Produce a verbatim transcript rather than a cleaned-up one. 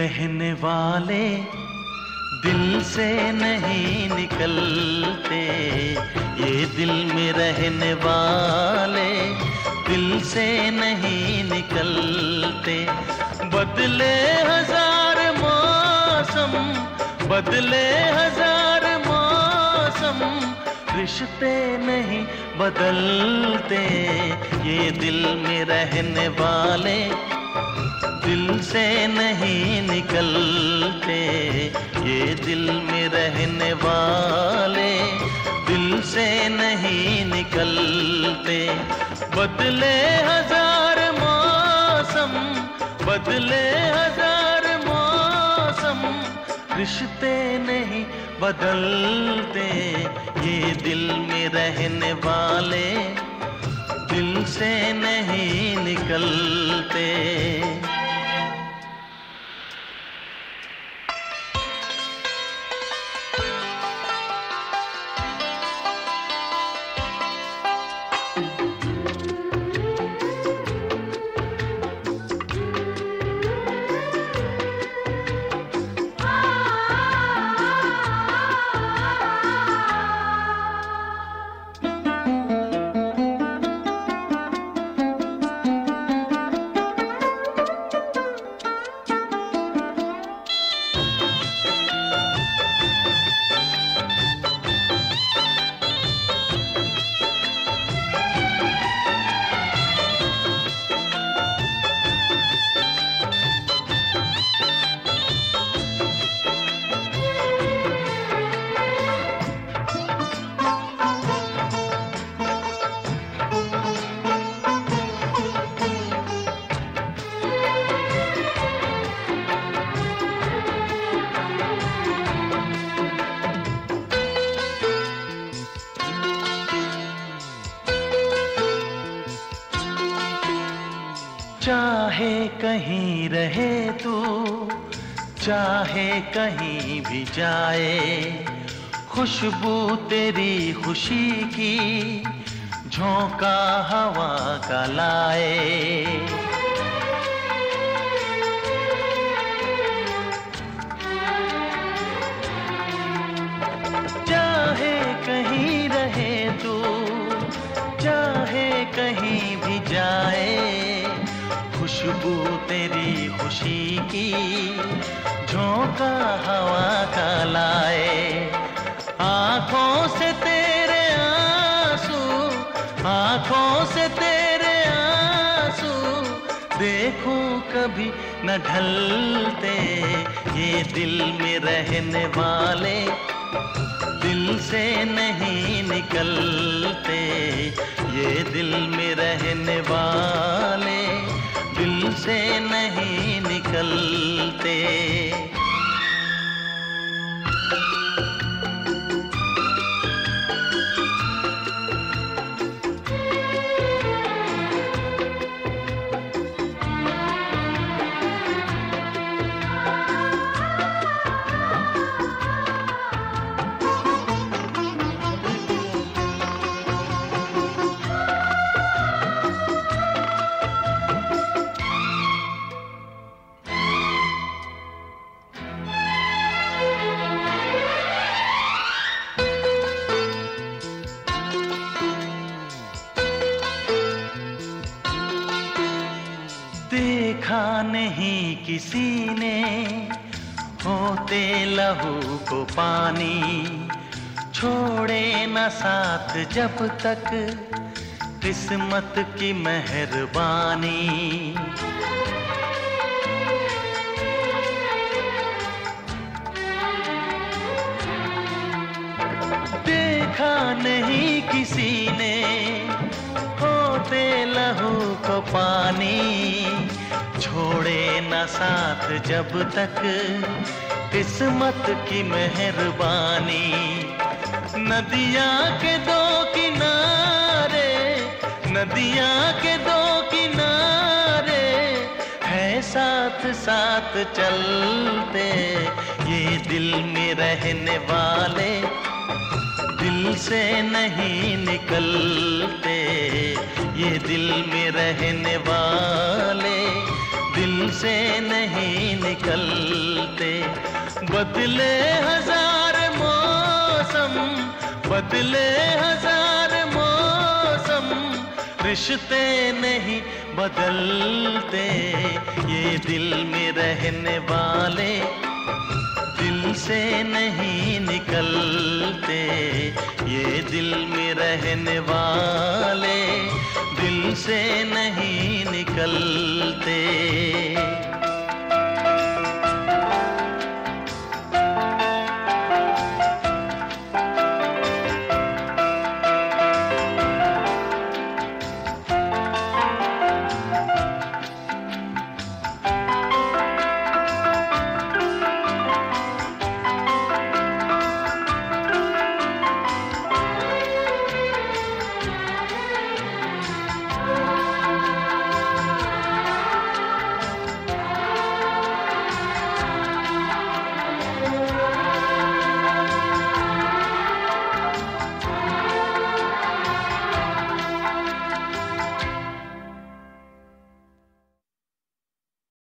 कहने वाले दिल से नहीं निकलते, ये दिल में रहने वाले दिल से नहीं निकलते। बदले हजार मौसम, बदले हजार मौसम, रिश्ते नहीं बदलते, ये दिल में रहने वाले दिल से नहीं निकलते, ये दिल में रहने वाले दिल से नहीं निकलते। बदले हजार मौसम, बदले हजार मौसम, रिश्ते नहीं बदलते, ये दिल में रहने वाले दिल से नहीं निकलते। चाहे कहीं रहे तू, चाहे कहीं भी जाए, खुशबू तेरी खुशी की झोंका हवा का लाए। चाहे कहीं रहे तू, चाहे कहीं भी जाए, खुशबू तेरी खुशी की झोंका हवा का लाए। आँखों से तेरे आंसू, आँखों से तेरे आंसू, देखूं कभी न ढलते, ये दिल में रहने वाले दिल से नहीं निकलते, ये दिल में रहने वाले दिल से नहीं निकलते। देखा नहीं किसी ने होते लहू को पानी, छोड़े न साथ जब तक किस्मत की मेहरबानी। देखा नहीं किसी ने होते लहू को पानी, छोड़े न साथ जब तक किस्मत की मेहरबानी। नदियाँ के दो किनारे, नदियाँ के दो किनारे, है साथ साथ चलते, ये दिल में रहने वाले दिल से नहीं निकलते, ये दिल में रहने वाले दिल दिल से नहीं निकलते। बदले हजार मौसम, बदले हजार मौसम, रिश्ते नहीं बदलते। ये दिल में रहने वाले दिल से नहीं निकलते। ये दिल में रहने वाले दिल से नहीं निकलते।